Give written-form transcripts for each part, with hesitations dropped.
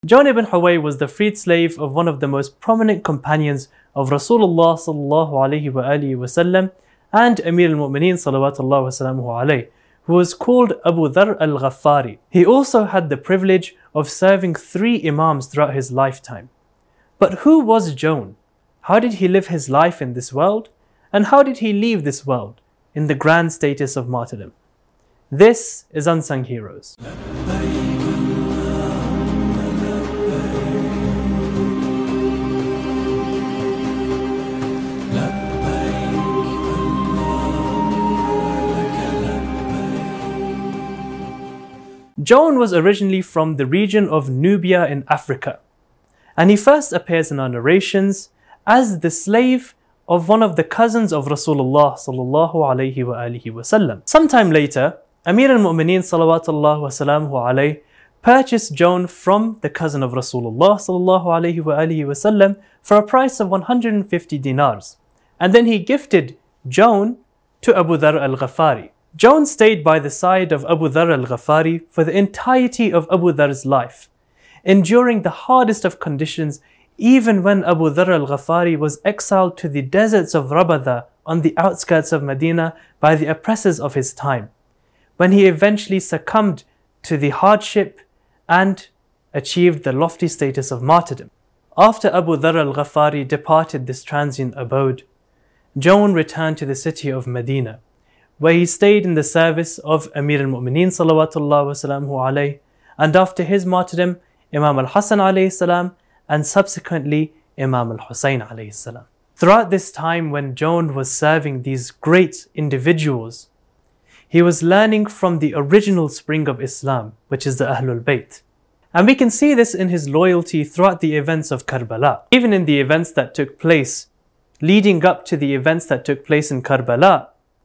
Jawn ibn Huway was the freed slave of one of the most prominent companions of Rasulullah sallallahu alaihi wasallam and Amir al-Mu'mineen salawatullah wasalamuhu alayhi, who was called Abu Dharr al-Ghaffari. He also had the privilege of serving 3 imams throughout his lifetime. But who was Jawn? How did he live his life in this world? And how did he leave this world in the grand status of martyrdom? This is Unsung Heroes. Jawn was originally from the region of Nubia in Africa, and he first appears in our narrations as the slave of one of the cousins of Rasulullah sallallahu alaihi wasallam. Sometime later, Amir al-Mu'mineen salawatullah wasalamuhu alayhi purchased Jawn from the cousin of Rasulullah sallallahu alaihi wasallam for a price of 150 dinars, and then he gifted Jawn to Abu Dharr al-Ghaffari. Jawn stayed by the side of Abu Dharr al-Ghaffari for the entirety of Abu Dharr's life, enduring the hardest of conditions even when Abu Dharr al-Ghaffari was exiled to the deserts of Rabada on the outskirts of Medina by the oppressors of his time, when he eventually succumbed to the hardship and achieved the lofty status of martyrdom. After Abu Dharr al-Ghaffari departed this transient abode, Jawn returned to the city of Medina, where he stayed in the service of Amir al-Mu'mineen salawatullah wasalamuhu alayhi, and after his martyrdom, Imam al-Hasan alayhi salam, and subsequently Imam al-Husayn alayhi salam. Throughout this time when Jawn was serving these great individuals, he was learning from the original spring of Islam, which is the Ahlul Bayt. And we can see this in his loyalty throughout the events of Karbala. Even in the events that took place, leading up to the events that took place in Karbala,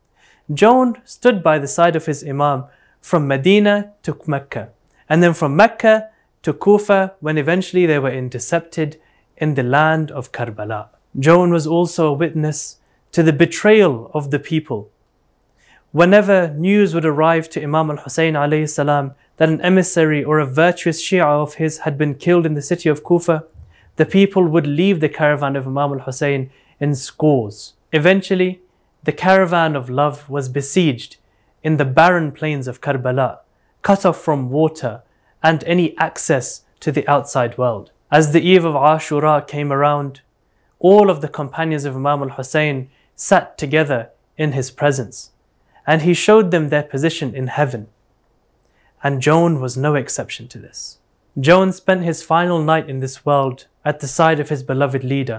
Jawn stood by the side of his Imam from Medina to Mecca, and then from Mecca to Kufa when eventually they were intercepted in the land of Karbala. Jawn was also a witness to the betrayal of the people. Whenever news would arrive to Imam al-Husayn alayhi salam that an emissary or a virtuous Shia of his had been killed in the city of Kufa, the people would leave the caravan of Imam al-Husayn in scores. Eventually, the caravan of love was besieged in the barren plains of Karbala, cut off from water and any access to the outside world. As the eve of Ashura came around, all of the companions of Imam al-Husayn sat together in his presence, and he showed them their position in heaven. And Jawn was no exception to this. Jawn spent his final night in this world at the side of his beloved leader.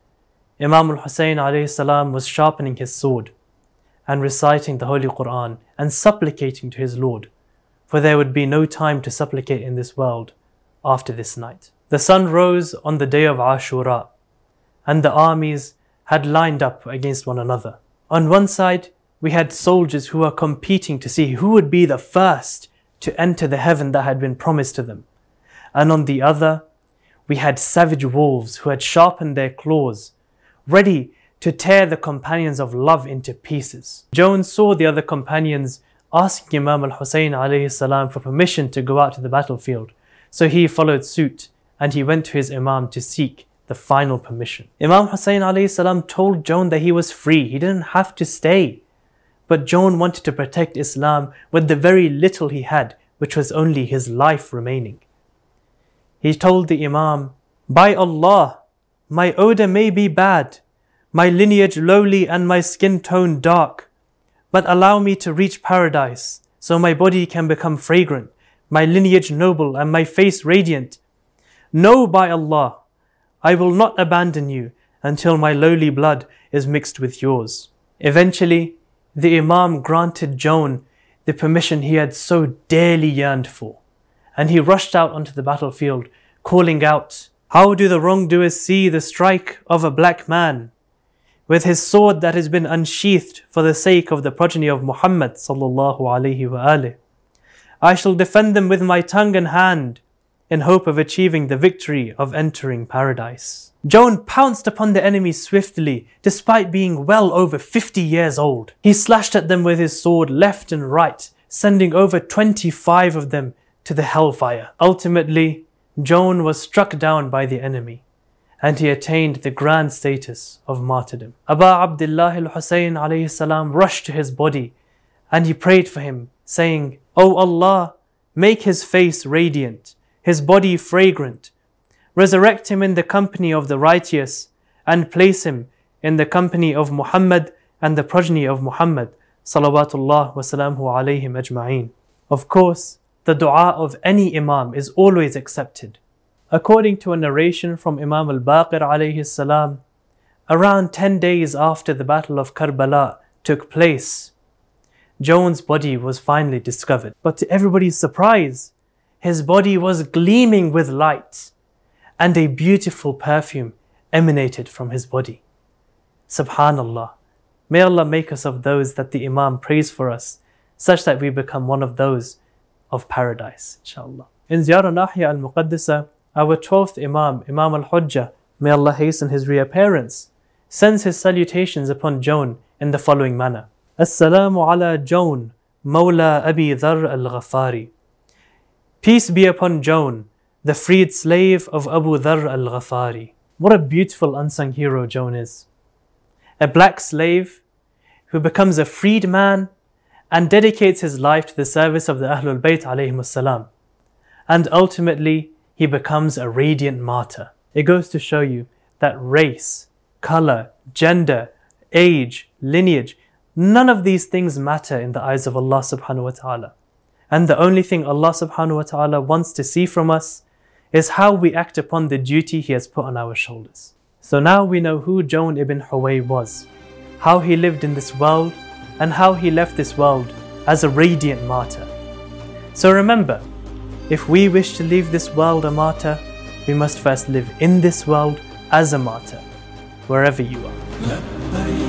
Imam al-Husayn alayhi salam was sharpening his sword and reciting the Holy Quran and supplicating to his Lord, for there would be no time to supplicate in this world after this night. The sun rose on the day of Ashura, and the armies had lined up against one another. On one side, we had soldiers who were competing to see who would be the first to enter the heaven that had been promised to them. And on the other, we had savage wolves who had sharpened their claws, ready to tear the companions of love into pieces. Jawn saw the other companions asking Imam al-Husayn alayhi salam for permission to go out to the battlefield. So he followed suit and he went to his Imam to seek the final permission. Imam Husayn alayhi salam told Jawn that he was free, he didn't have to stay. But Jawn wanted to protect Islam with the very little he had, which was only his life remaining. He told the Imam, "By Allah, my odor may be bad, my lineage lowly and my skin tone dark, but allow me to reach paradise so my body can become fragrant, my lineage noble and my face radiant. Know by Allah, I will not abandon you until my lowly blood is mixed with yours." Eventually, the Imam granted Jawn the permission he had so dearly yearned for, and he rushed out onto the battlefield, calling out, "How do the wrongdoers see the strike of a black man? With his sword that has been unsheathed for the sake of the progeny of Muhammad sallallahu alaihi wa I shall defend them with my tongue and hand in hope of achieving the victory of entering paradise." Jawn pounced upon the enemy swiftly, despite being well over 50 years old. He slashed at them with his sword left and right, sending over 25 of them to the hellfire. Ultimately, Joan was struck down by the enemy, and he attained the grand status of martyrdom. Aba Abdullah al-Hussein alayhi salam rushed to his body and he prayed for him, saying, "O Allah, make his face radiant, his body fragrant, resurrect him in the company of the righteous, and place him in the company of Muhammad and the progeny of Muhammad, salawatullah wa salamuhu alayhim ajma'een." Of course, the dua of any Imam is always accepted. According to a narration from Imam al-Baqir alayhi salam, around 10 days after the Battle of Karbala took place, Joan's body was finally discovered. But to everybody's surprise, his body was gleaming with light, and a beautiful perfume emanated from his body. Subhanallah. May Allah make us of those that the Imam prays for us, such that we become one of those of paradise, inshallah. In Ziyarah Nahya al-Muqaddisa, our 12th Imam, Imam al-Hujjah, may Allah hasten his reappearance, sends his salutations upon Joan in the following manner. Assalamu ala Joan, Mawla Abi Dharr al-Ghafari. Peace be upon Joan, the freed slave of Abu Dharr al-Ghafari. What a beautiful unsung hero Joan is. A black slave who becomes a freed man and dedicates his life to the service of the Ahlul Bayt alayhim as-salam. And ultimately, he becomes a radiant martyr. It goes to show you that race, color, gender, age, lineage, none of these things matter in the eyes of Allah subhanahu wa ta'ala. And the only thing Allah subhanahu wa ta'ala wants to see from us is how we act upon the duty He has put on our shoulders. So now we know who Joan ibn Huway was, how he lived in this world, and how he left this world as a radiant martyr. So remember, if we wish to leave this world a martyr, we must first live in this world as a martyr, wherever you are.